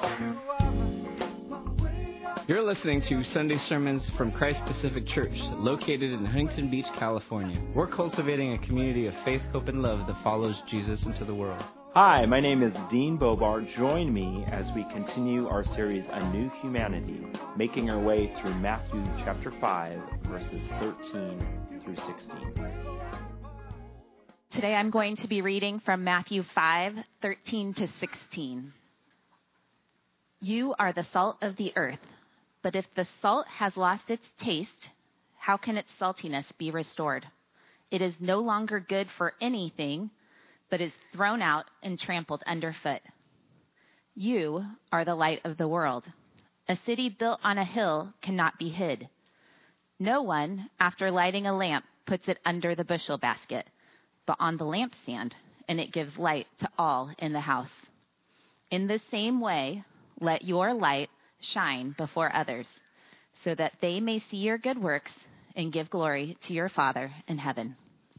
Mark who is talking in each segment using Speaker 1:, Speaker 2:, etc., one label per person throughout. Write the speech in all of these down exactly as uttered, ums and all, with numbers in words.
Speaker 1: You're listening to Sunday sermons from Christ Pacific Church, located in Huntington Beach, California. We're cultivating a community of faith, hope, and love that follows Jesus into the world.
Speaker 2: Hi, my name is Dean Bobar. Join me as we continue our series, A New Humanity, making our way through Matthew chapter five, verses thirteen through sixteen.
Speaker 3: Today I'm going to be reading from Matthew five, thirteen to sixteen. You are the salt of the earth. But if the salt has lost its taste, how can its saltiness be restored? It is no longer good for anything, but is thrown out and trampled underfoot. You are the light of the world. A city built on a hill cannot be hid. No one, after lighting a lamp, puts it under the bushel basket, but on the lampstand, and it gives light to all in the house. In the same way, let your light shine before others, so that they may see your good works and give glory to your Father in heaven.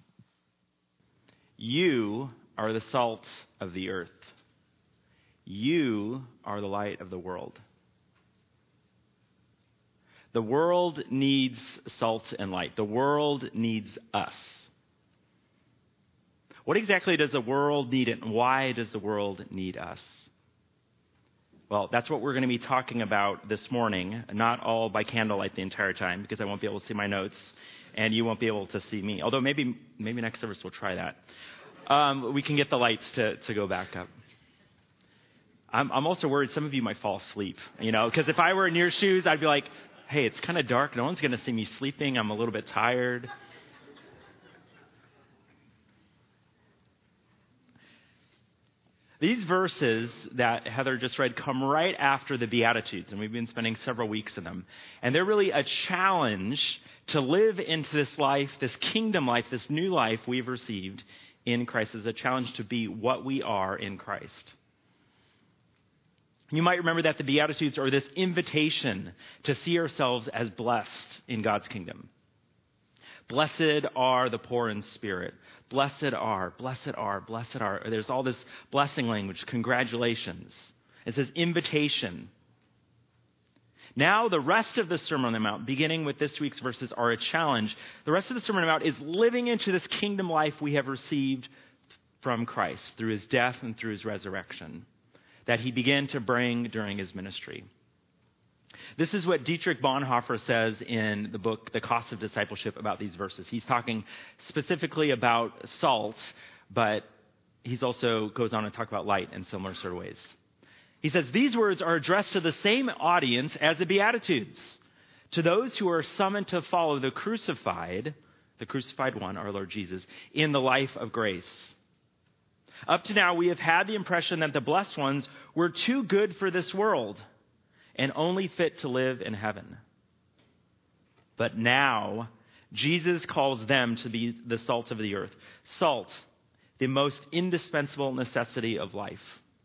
Speaker 2: You are the salt of the earth. You are the light of the world. The world needs salt and light. The world needs us. What exactly does the world need, and why does the world need us? Well, that's what we're going to be talking about this morning, not all by candlelight the entire time, because I won't be able to see my notes, and you won't be able to see me. Although maybe maybe next service we'll try that. Um, we can get the lights to, to go back up. I'm, I'm also worried some of you might fall asleep, you know, because if I were in your shoes, I'd be like, hey, it's kind of dark. No one's going to see me sleeping. I'm a little bit tired. These verses that Heather just read come right after the Beatitudes, and we've been spending several weeks in them. And they're really a challenge to live into this life, this kingdom life, this new life we've received in Christ. It's a challenge to be what we are in Christ. You might remember that the Beatitudes are this invitation to see ourselves as blessed in God's kingdom. Blessed are the poor in spirit. Blessed are, blessed are, blessed are. There's all this blessing language. Congratulations. It says invitation. Now the rest of the Sermon on the Mount, beginning with this week's verses, are a challenge. The rest of the Sermon on the Mount is living into this kingdom life we have received from Christ through his death and through his resurrection that he began to bring during his ministry. This is what Dietrich Bonhoeffer says in the book, The Cost of Discipleship, about these verses. He's talking specifically about salt, but he's also goes on to talk about light in similar sort of ways. He says, these words are addressed to the same audience as the Beatitudes, to those who are summoned to follow the crucified, the crucified one, our Lord Jesus, in the life of grace. Up to now, we have had the impression that the blessed ones were too good for this world and only fit to live in heaven. But now, Jesus calls them to be the salt of the earth. Salt, the most indispensable necessity of life.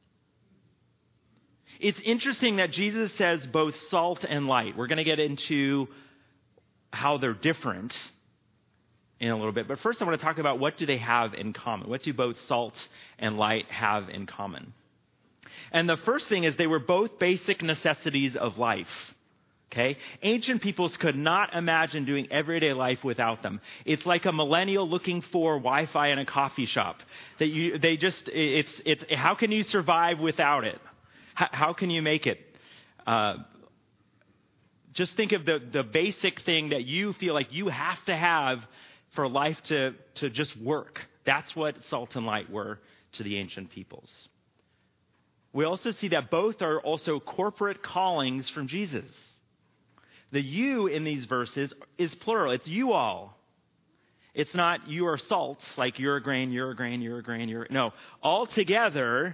Speaker 2: It's interesting that Jesus says both salt and light. We're going to get into how they're different in a little bit. But first I want to talk about what do they have in common. What do both salt and light have in common? And the first thing is they were both basic necessities of life. Okay? Ancient peoples could not imagine doing everyday life without them. It's like a millennial looking for Wi-Fi in a coffee shop. That you, they just, it's, it's, how can you survive without it? How, how can you make it? Uh, just think of the, the basic thing that you feel like you have to have for life to, to just work. That's what salt and light were to the ancient peoples. We also see that both are also corporate callings from Jesus. The you in these verses is plural. It's you all. It's not you are salts, like you're a grain, you're a grain, you're a grain, you're... No, all together,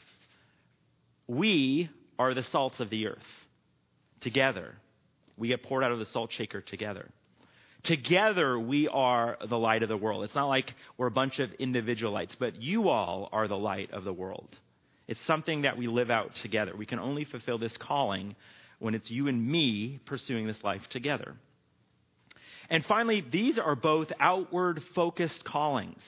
Speaker 2: we are the salts of the earth. Together. We get poured out of the salt shaker together. Together, we are the light of the world. It's not like we're a bunch of individual lights, but you all are the light of the world. It's something that we live out together. We can only fulfill this calling when it's you and me pursuing this life together. And finally, these are both outward-focused callings.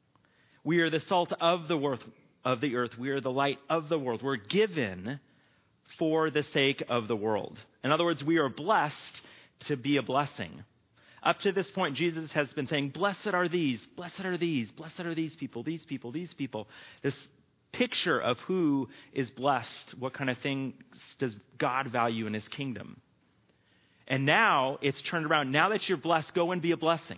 Speaker 2: We are the salt of the earth, of the earth. We are the light of the world. We're given for the sake of the world. In other words, we are blessed to be a blessing. Up to this point, Jesus has been saying, blessed are these, blessed are these, blessed are these people, these people, these people. This picture of who is blessed, what kind of things does God value in his kingdom. And now it's turned around. Now that you're blessed, go and be a blessing.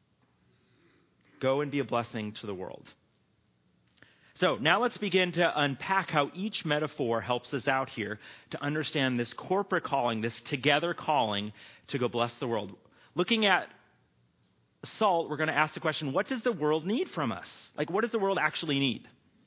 Speaker 2: Go and be a blessing to the world. So now let's begin to unpack how each metaphor helps us out here to understand this corporate calling, this together calling to go bless the world. Looking at salt, we're going to ask the question, what does the world need from us? Like, what does the world actually need?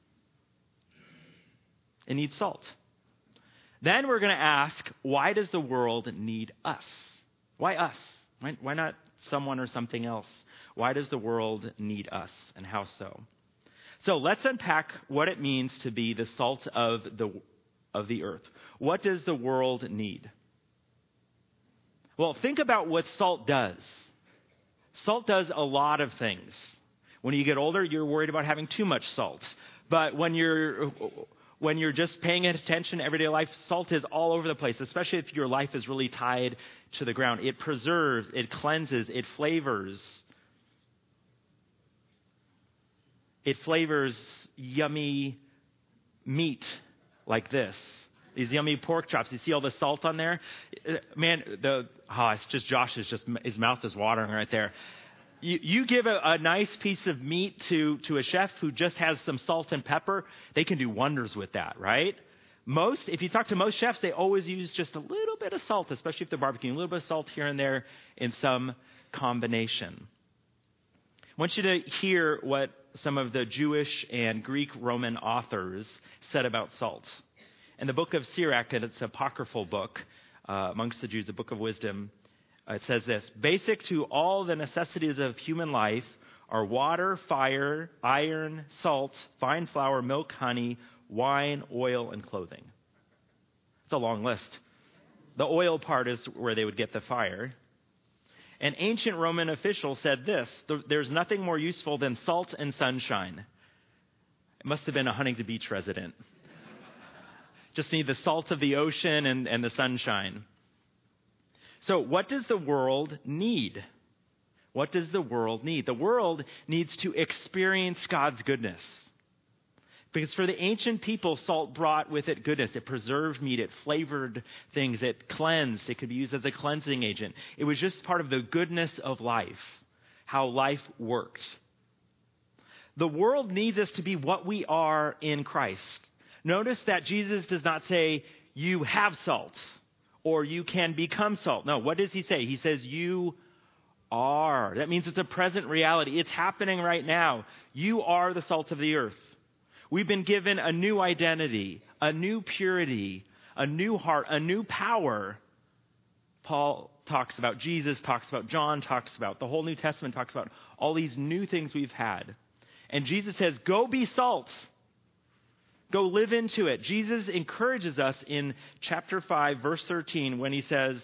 Speaker 2: It needs salt. Then we're going to ask, why does the world need us? Why us? Why, why not someone or something else? Why does the world need us, and how so? So let's unpack what it means to be the salt of the, of the earth. What does the world need? Well, think about what salt does. Salt does a lot of things. When you get older, you're worried about having too much salt. But when you're when you're just paying attention to everyday life, salt is all over the place, especially if your life is really tied to the ground. It preserves, it cleanses, it flavors. It flavors yummy meat like this. These yummy pork chops. You see all the salt on there? Man, the oh, it's just Josh is just his mouth is watering right there. You, you give a, a nice piece of meat to, to a chef who just has some salt and pepper, they can do wonders with that, right? Most, if you talk to most chefs, they always use just a little bit of salt, especially if they're barbecuing, a little bit of salt here and there in some combination. I want you to hear what some of the Jewish and Greek Roman authors said about salt. In the book of Sirach, and it's an apocryphal book uh, amongst the Jews, a book of wisdom, uh, it says this: basic to all the necessities of human life are water, fire, iron, salt, fine flour, milk, honey, wine, oil, and clothing. It's a long list. The oil part is where they would get the fire. An ancient Roman official said this: there's nothing more useful than salt and sunshine. It must have been a Huntington Beach resident. Just need the salt of the ocean and, and the sunshine. So what does the world need? What does the world need? The world needs to experience God's goodness. Because for the ancient people, salt brought with it goodness. It preserved meat. It flavored things. It cleansed. It could be used as a cleansing agent. It was just part of the goodness of life, how life worked. The world needs us to be what we are in Christ. Notice that Jesus does not say, you have salt, or you can become salt. No, what does he say? He says, you are. That means it's a present reality. It's happening right now. You are the salt of the earth. We've been given a new identity, a new purity, a new heart, a new power. Paul talks about, Jesus talks about, John talks about, the whole New Testament talks about all these new things we've had. And Jesus says, go be salt. Go live into it. Jesus encourages us in chapter five, verse thirteen, when he says,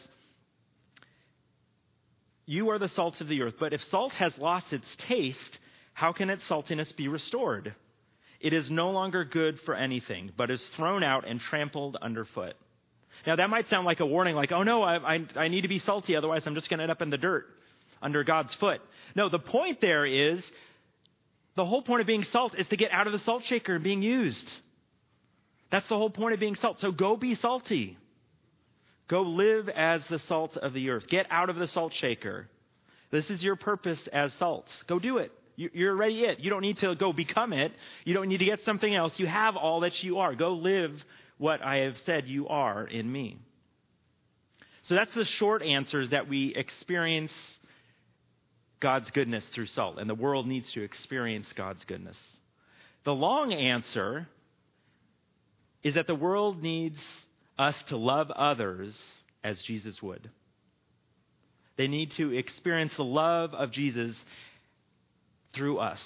Speaker 2: you are the salt of the earth, but if salt has lost its taste, how can its saltiness be restored? It is no longer good for anything, but is thrown out and trampled underfoot. Now that might sound like a warning, like, oh no, I, I, I need to be salty, otherwise I'm just going to end up in the dirt under God's foot. No, the point there is, the whole point of being salt is to get out of the salt shaker and being used. That's the whole point of being salt. So go be salty. Go live as the salt of the earth. Get out of the salt shaker. This is your purpose as salt. Go do it. You're already it. You don't need to go become it. You don't need to get something else. You have all that you are. Go live what I have said you are in me. So that's the short answer, is that we experience God's goodness through salt, and the world needs to experience God's goodness. The long answer is that the world needs us to love others as Jesus would. They need to experience the love of Jesus through us.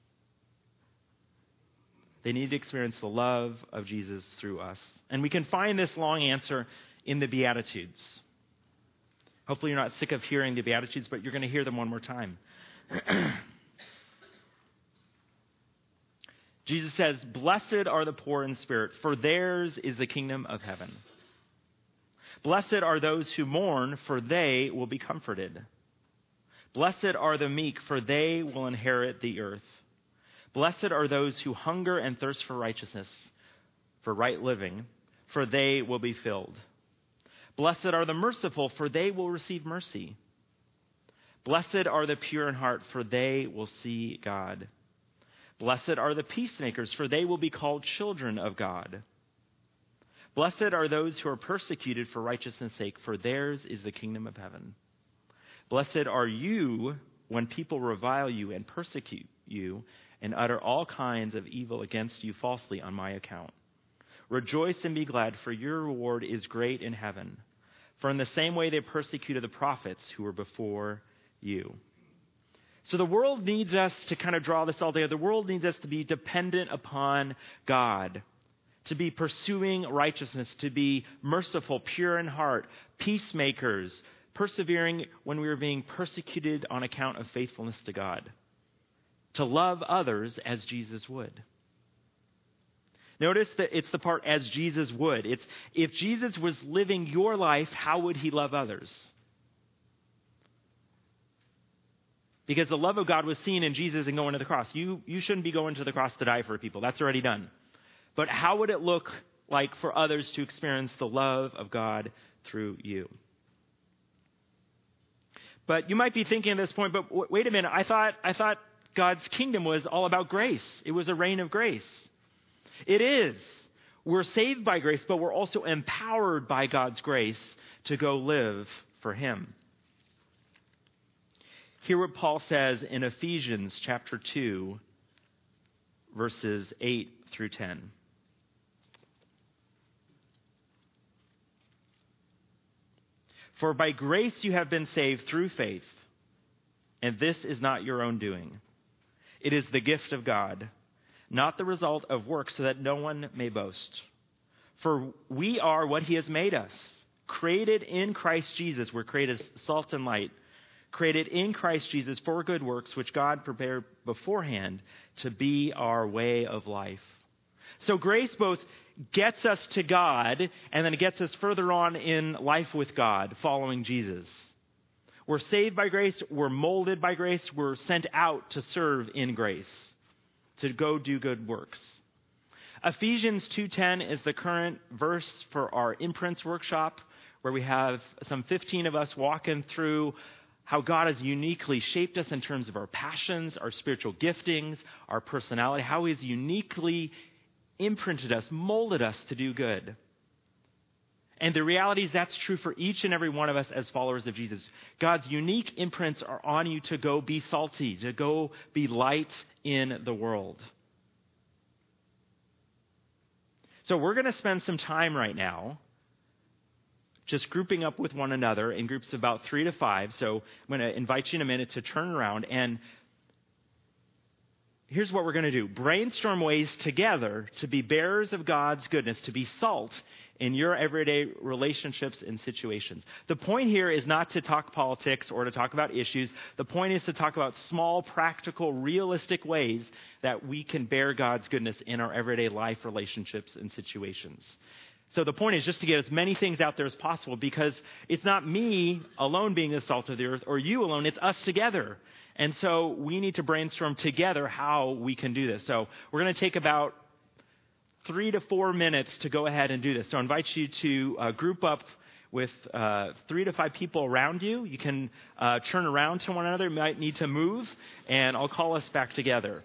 Speaker 2: They need to experience the love of Jesus through us. And we can find this long answer in the Beatitudes. Hopefully you're not sick of hearing the Beatitudes, but you're going to hear them one more time. Jesus says, blessed are the poor in spirit, for theirs is the kingdom of heaven. Blessed are those who mourn, for they will be comforted. Blessed are the meek, for they will inherit the earth. Blessed are those who hunger and thirst for righteousness, for right living, for they will be filled. Blessed are the merciful, for they will receive mercy. Blessed are the pure in heart, for they will see God. Blessed are the peacemakers, for they will be called children of God. Blessed are those who are persecuted for righteousness' sake, for theirs is the kingdom of heaven. Blessed are you when people revile you and persecute you and utter all kinds of evil against you falsely on my account. Rejoice and be glad, for your reward is great in heaven. For in the same way they persecuted the prophets who were before you. So the world needs us to kind of draw this all together. The world needs us to be dependent upon God, to be pursuing righteousness, to be merciful, pure in heart, peacemakers, persevering when we are being persecuted on account of faithfulness to God, to love others as Jesus would. Notice that it's the part as Jesus would. It's if Jesus was living your life, how would he love others? Because the love of God was seen in Jesus and going to the cross. You, you shouldn't be going to the cross to die for people. That's already done. But how would it look like for others to experience the love of God through you? But you might be thinking at this point, but w- wait a minute, I thought I thought God's kingdom was all about grace. It was a reign of grace. It is. We're saved by grace, but we're also empowered by God's grace to go live for him. Hear what Paul says in Ephesians chapter two, verses eight through ten. For by grace you have been saved through faith, and this is not your own doing. It is the gift of God, not the result of works, so that no one may boast. For we are what he has made us, created in Christ Jesus. We're created as salt and light, created in Christ Jesus for good works, which God prepared beforehand to be our way of life. So grace both gets us to God, and then it gets us further on in life with God, following Jesus. We're saved by grace, we're molded by grace, we're sent out to serve in grace, to go do good works. Ephesians two ten is the current verse for our imprints workshop, where we have some fifteen of us walking through how God has uniquely shaped us in terms of our passions, our spiritual giftings, our personality, how he's uniquely imprinted us, molded us to do good. And the reality is that's true for each and every one of us as followers of Jesus. God's unique imprints are on you to go be salty, to go be light in the world. So we're going to spend some time right now just grouping up with one another in groups of about three to five. So I'm going to invite you in a minute to turn around, and here's what we're going to do. Brainstorm ways together to be bearers of God's goodness, to be salt in your everyday relationships and situations. The point here is not to talk politics or to talk about issues. The point is to talk about small, practical, realistic ways that we can bear God's goodness in our everyday life relationships and situations. So the point is just to get as many things out there as possible, because it's not me alone being the salt of the earth or you alone, it's us together. And so we need to brainstorm together how we can do this. So we're going to take about three to four minutes to go ahead and do this. So I invite you to uh, group up with uh, three to five people around you. You can uh, turn around to one another. You might need to move, and I'll call us back together.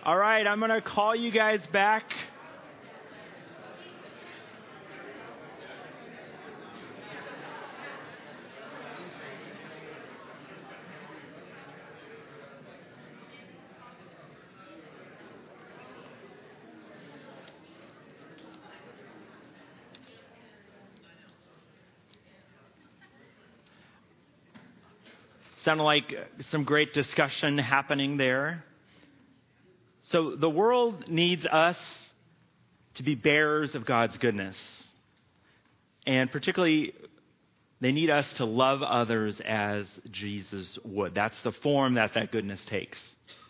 Speaker 2: All right, I'm going to call you guys back. Sounded like some great discussion happening there. So the world needs us to be bearers of God's goodness. And particularly, they need us to love others as Jesus would. That's the form that that goodness takes.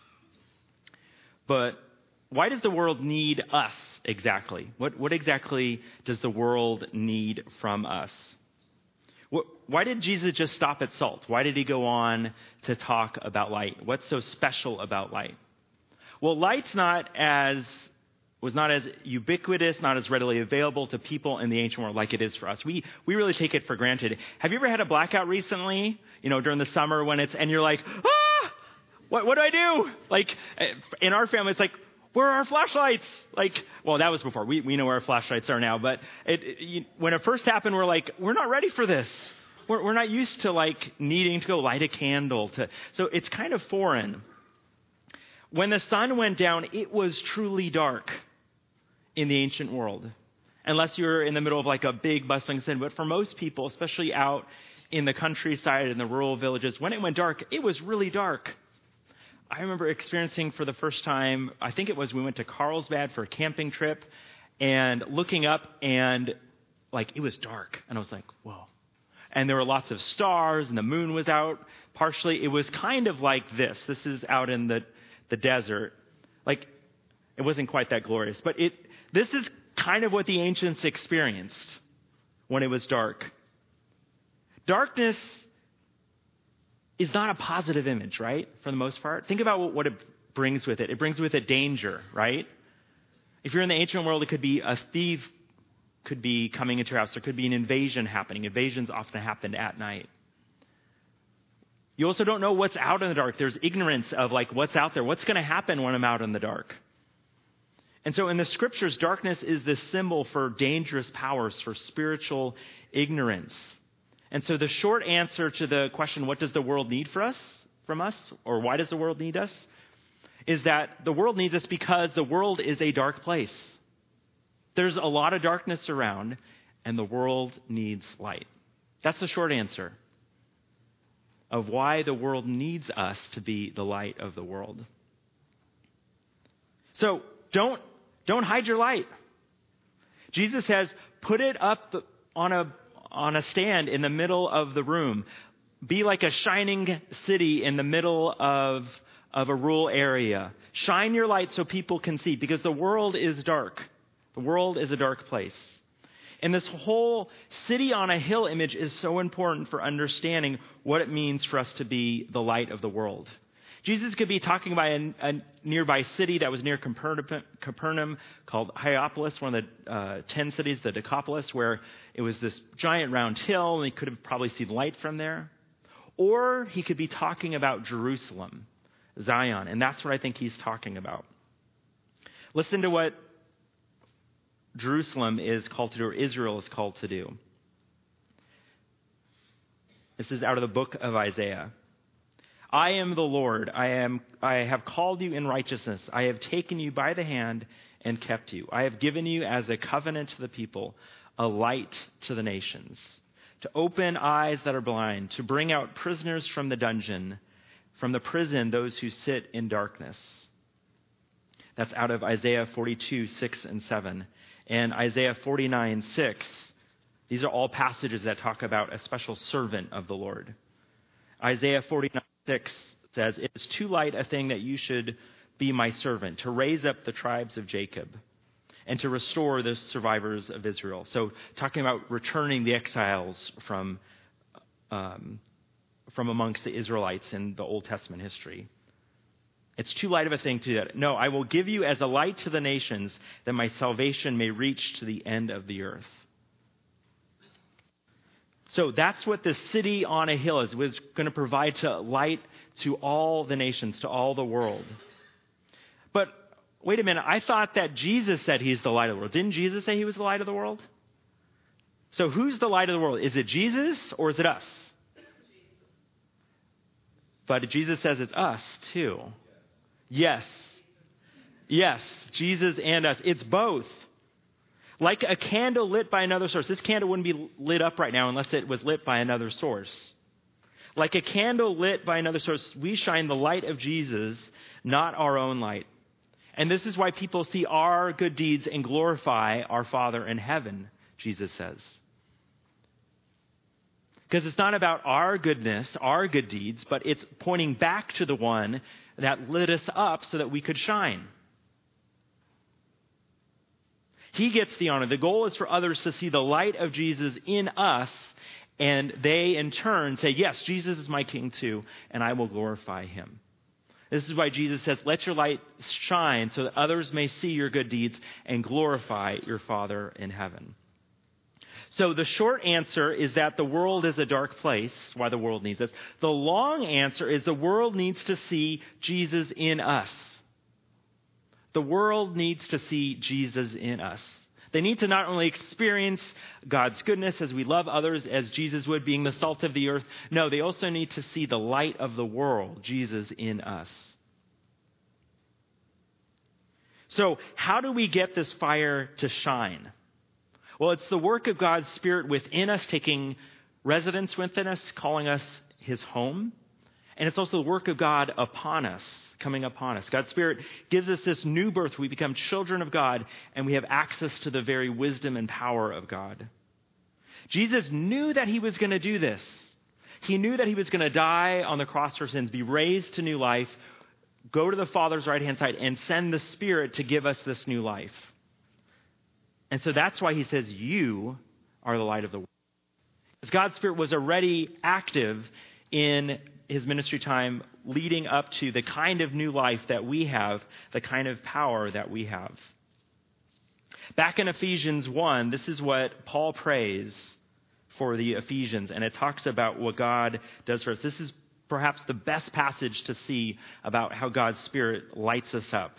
Speaker 2: But why does the world need us exactly? What, what exactly does the world need from us? Why did Jesus just stop at salt? Why did he go on to talk about light? What's so special about light? Well, light's not as was not as ubiquitous, not as readily available to people in the ancient world like it is for us. We we really take it for granted. Have you ever had a blackout recently? You know, during the summer when it's and you're like, ah, what what do I do? Like in our family, it's like, where are our flashlights? Like, well, that was before. We we know where our flashlights are now. But it, it, you, when it first happened, we're like, we're not ready for this. We're, we're not used to like needing to go light a candle. To so it's kind of foreign. When the sun went down, it was truly dark in the ancient world, unless you're in the middle of like a big bustling city. But for most people, especially out in the countryside and the rural villages, when it went dark, it was really dark. I remember experiencing for the first time, I think it was we went to Carlsbad for a camping trip and looking up and like it was dark. And I was like, whoa. And there were lots of stars and the moon was out partially. It was kind of like this. This is out in the, the desert. Like it wasn't quite that glorious, but it this is kind of what the ancients experienced when it was dark. Darkness is not a positive image, right? For the most part. Think about what it brings with it. It brings with it danger, right? If you're in the ancient world, it could be a thief could be coming into your house. There could be an invasion happening. Invasions often happened at night. You also don't know what's out in the dark. There's ignorance of like what's out there. What's going to happen when I'm out in the dark? And so in the scriptures, darkness is this symbol for dangerous powers, for spiritual ignorance. And so the short answer to the question, what does the world need for us, from us, or why does the world need us, is that the world needs us because the world is a dark place. There's a lot of darkness around, and the world needs light. That's the short answer of why the world needs us to be the light of the world. So don't, don't hide your light. Jesus says, put it up on a on a stand in the middle of the room. Be like a shining city in the middle of, of a rural area. Shine your light so people can see, because the world is dark. The world is a dark place. And this whole city on a hill image is so important for understanding what it means for us to be the light of the world. Jesus could be talking about a, a nearby city that was near Capernaum, Capernaum called Hierapolis, one of the uh, ten cities, the Decapolis, where it was this giant round hill, and he could have probably seen light from there. Or he could be talking about Jerusalem, Zion, and that's what I think he's talking about. Listen to what Jerusalem is called to do, or Israel is called to do. This is out of the book of Isaiah. I am the Lord. I am. I have called you in righteousness. I have taken you by the hand and kept you. I have given you as a covenant to the people, a light to the nations, to open eyes that are blind, to bring out prisoners from the dungeon, from the prison those who sit in darkness. That's out of Isaiah forty-two, six and seven. And Isaiah forty-nine, six. These are all passages that talk about a special servant of the Lord. Isaiah forty-nine, six says, it is too light a thing that you should be my servant, to raise up the tribes of Jacob and to restore the survivors of Israel. So talking about returning the exiles from, um, from amongst the Israelites in the Old Testament history. It's too light of a thing to do that. No, I will give you as a light to the nations, that my salvation may reach to the end of the earth. So that's what the city on a hill is. It was going to provide to light to all the nations, to all the world. But wait a minute, I thought that Jesus said he's the light of the world. Didn't Jesus say he was the light of the world? So who's the light of the world? Is it Jesus or is it us? But Jesus says it's us too. Yes. Yes, Jesus and us. It's both. Like a candle lit by another source. This candle wouldn't be lit up right now unless it was lit by another source. Like a candle lit by another source, we shine the light of Jesus, not our own light. And this is why people see our good deeds and glorify our Father in heaven, Jesus says. Because it's not about our goodness, our good deeds, but it's pointing back to the one that lit us up so that we could shine. He gets the honor. The goal is for others to see the light of Jesus in us, and they in turn say, yes, Jesus is my King too, and I will glorify him. This is why Jesus says, let your light shine so that others may see your good deeds and glorify your Father in heaven. So the short answer is that the world is a dark place, why the world needs us. The long answer is the world needs to see Jesus in us. The world needs to see Jesus in us. They need to not only experience God's goodness as we love others as Jesus would, being the salt of the earth. No, they also need to see the light of the world, Jesus in us. So how do we get this fire to shine? Well, it's the work of God's Spirit within us, taking residence within us, calling us his home. And it's also the work of God upon us, coming upon us. God's Spirit gives us this new birth. We become children of God, and we have access to the very wisdom and power of God. Jesus knew that he was going to do this. He knew that he was going to die on the cross for sins, be raised to new life, go to the Father's right-hand side, and send the Spirit to give us this new life. And so that's why he says, you are the light of the world. Because God's Spirit was already active in his ministry time leading up to the kind of new life that we have, the kind of power that we have. Back in Ephesians one, this is what Paul prays for the Ephesians, and it talks about what God does for us. This is perhaps the best passage to see about how God's Spirit lights us up.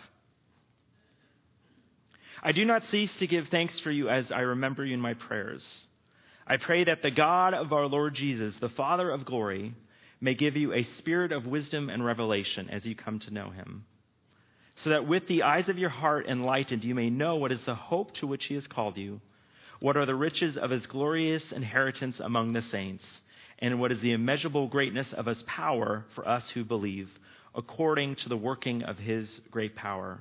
Speaker 2: I do not cease to give thanks for you as I remember you in my prayers. I pray that the God of our Lord Jesus, the Father of glory, may give you a spirit of wisdom and revelation as you come to know him, so that with the eyes of your heart enlightened, you may know what is the hope to which he has called you, what are the riches of his glorious inheritance among the saints, and what is the immeasurable greatness of his power for us who believe, according to the working of his great power.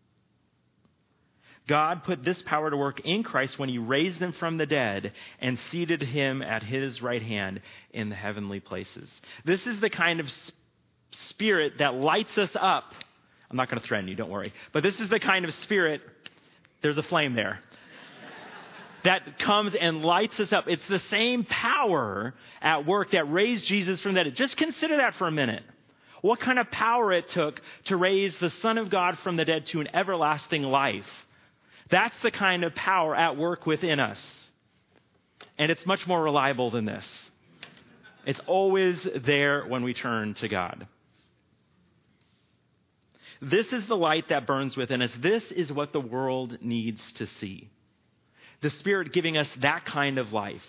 Speaker 2: God put this power to work in Christ when he raised him from the dead and seated him at his right hand in the heavenly places. This is the kind of spirit that lights us up. I'm not going to threaten you, don't worry. But this is the kind of spirit, there's a flame there, that comes and lights us up. It's the same power at work that raised Jesus from the dead. Just consider that for a minute. What kind of power it took to raise the Son of God from the dead to an everlasting life. That's the kind of power at work within us. And it's much more reliable than this. It's always there when we turn to God. This is the light that burns within us. This is what the world needs to see. The Spirit giving us that kind of life.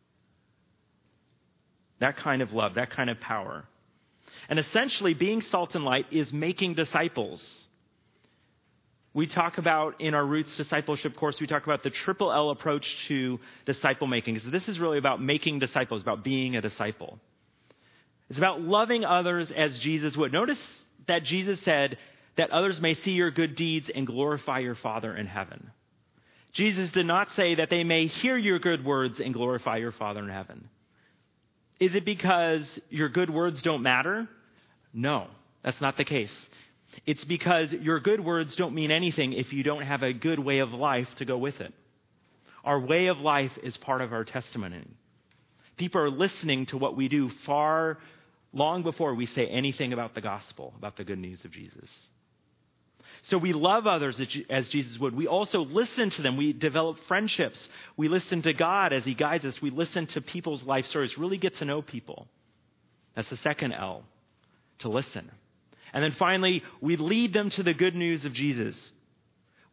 Speaker 2: That kind of love, that kind of power. And essentially, being salt and light is making disciples. We talk about, in our Roots Discipleship course, we talk about the triple L approach to disciple making. So this is really about making disciples, about being a disciple. It's about loving others as Jesus would. Notice that Jesus said that others may see your good deeds and glorify your Father in heaven. Jesus did not say that they may hear your good words and glorify your Father in heaven. Is it because your good words don't matter? No, that's not the case. It's because your good words don't mean anything if you don't have a good way of life to go with it. Our way of life is part of our testimony. People are listening to what we do far long before we say anything about the gospel, about the good news of Jesus. So we love others as Jesus would. We also listen to them. We develop friendships. We listen to God as he guides us. We listen to people's life stories, really get to know people. That's the second L, to listen. And then finally, we lead them to the good news of Jesus.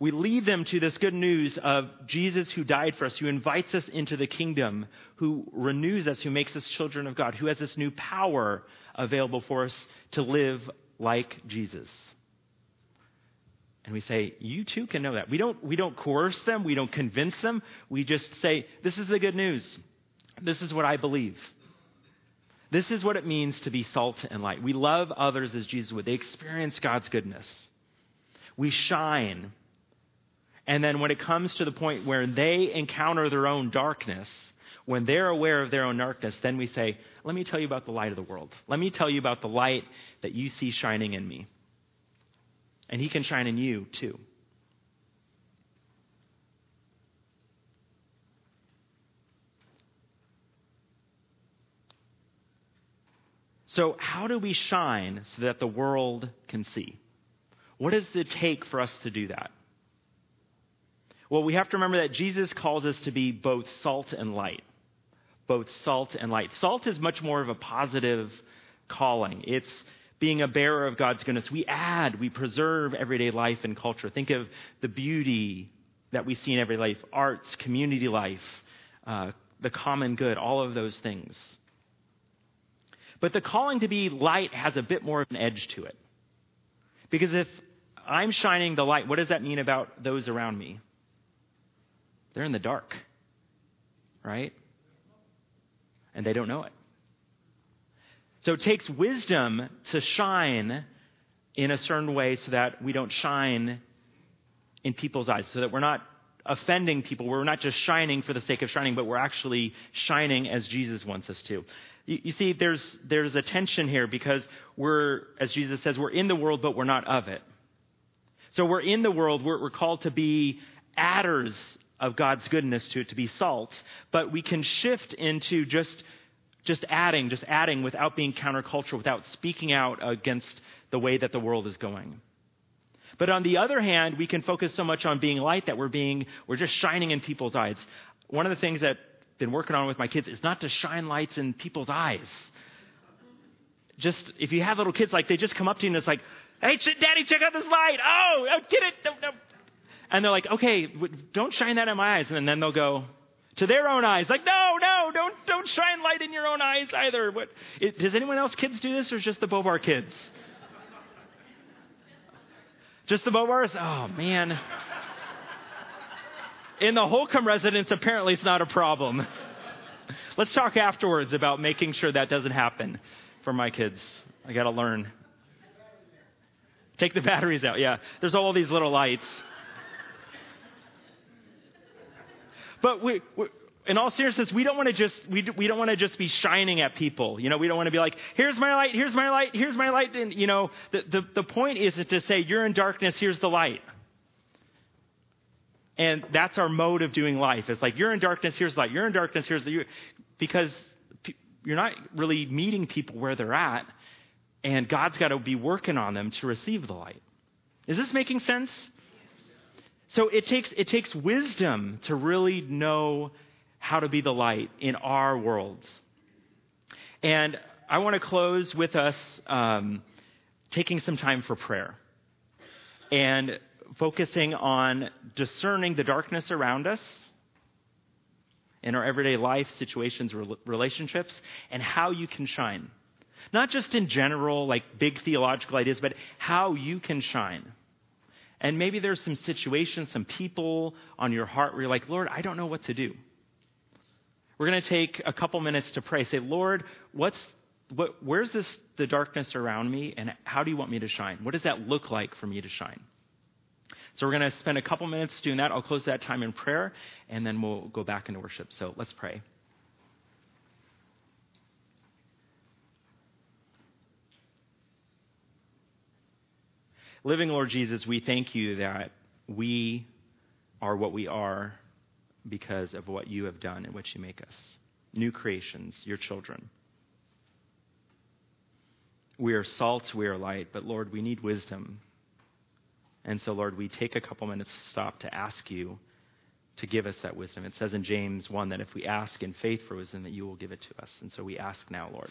Speaker 2: We lead them to this good news of Jesus who died for us, who invites us into the kingdom, who renews us, who makes us children of God, who has this new power available for us to live like Jesus. And we say, you too can know that. We don't, we don't coerce them. We don't convince them. We just say, this is the good news. This is what I believe. This is what it means to be salt and light. We love others as Jesus would. They experience God's goodness. We shine. And then when it comes to the point where they encounter their own darkness, when they're aware of their own darkness, then we say, let me tell you about the light of the world. Let me tell you about the light that you see shining in me. And he can shine in you too. So how do we shine so that the world can see? What does it take for us to do that? Well, we have to remember that Jesus calls us to be both salt and light. Both salt and light. Salt is much more of a positive calling. It's being a bearer of God's goodness. We add, we preserve everyday life and culture. Think of the beauty that we see in everyday life, arts, community life, uh, the common good, all of those things. But the calling to be light has a bit more of an edge to it. Because if I'm shining the light, what does that mean about those around me? They're in the dark, right? And they don't know it. So it takes wisdom to shine in a certain way so that we don't shine in people's eyes, so that we're not offending people. We're not just shining for the sake of shining, but we're actually shining as Jesus wants us to. You, you see, there's there's a tension here because we're, as Jesus says, we're in the world, but we're not of it. So we're in the world. We're, we're called to be adders of God's goodness to it, to be salt, but we can shift into just Just adding, just adding without being countercultural, without speaking out against the way that the world is going. But on the other hand, we can focus so much on being light that we're being, we're just shining in people's eyes. One of the things that I've been working on with my kids is not to shine lights in people's eyes. Just, if you have little kids, like they just come up to you and it's like, hey, Daddy, check out this light. Oh, oh get it. No, no. And they're like, okay, don't shine that in my eyes. And then they'll go to their own eyes. Like, no, no, don't don't shine light in your own eyes either. What, it, does anyone else kids do this or just the Bobar kids? Just the Bobars? Oh, man. In the Holcomb residence, apparently it's not a problem. Let's talk afterwards about making sure that doesn't happen for my kids. I got to learn. Take the batteries out. Yeah, there's all these little lights. But we, we, in all seriousness, we don't want to just we we don't want to just be shining at people. You know, we don't want to be like, here's my light, here's my light, here's my light. And you know, the the, the point is to say, you're in darkness, here's the light. And that's our mode of doing life. It's like, you're in darkness, here's the light. You're in darkness, here's the because you're not really meeting people where they're at, and God's got to be working on them to receive the light. Is this making sense? So it takes it takes wisdom to really know how to be the light in our worlds. And I want to close with us um, taking some time for prayer and focusing on discerning the darkness around us in our everyday life, situations, relationships, and how you can shine. Not just in general, like big theological ideas, but how you can shine. And maybe there's some situations, some people on your heart where you're like, Lord, I don't know what to do. We're going to take a couple minutes to pray. Say, Lord, what's what? Where's this the darkness around me, and how do you want me to shine? What does that look like for me to shine? So we're going to spend a couple minutes doing that. I'll close that time in prayer, and then we'll go back into worship. So let's pray. Living Lord Jesus, we thank you that we are what we are because of what you have done and what you make us. New creations, your children. We are salt, we are light, but Lord, we need wisdom. And so, Lord, we take a couple minutes to stop to ask you to give us that wisdom. It says in James one that if we ask in faith for wisdom, that you will give it to us. And so we ask now, Lord.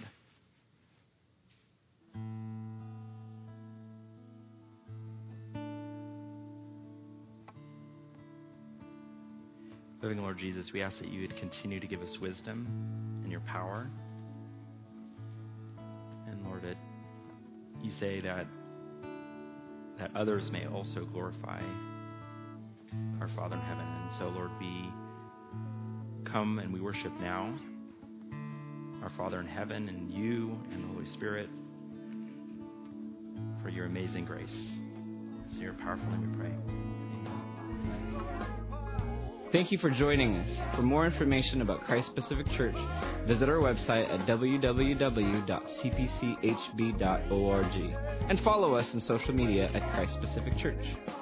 Speaker 2: Living Lord Jesus, we ask that you would continue to give us wisdom and your power. And Lord, it, you say that that others may also glorify our Father in heaven. And so, Lord, we come and we worship now our Father in heaven and you and the Holy Spirit for your amazing grace. So your powerful name we pray.
Speaker 1: Thank you for joining us. For more information about Christ Pacific Church, visit our website at w w w dot c p c h b dot org and follow us on social media at Christ Pacific Church.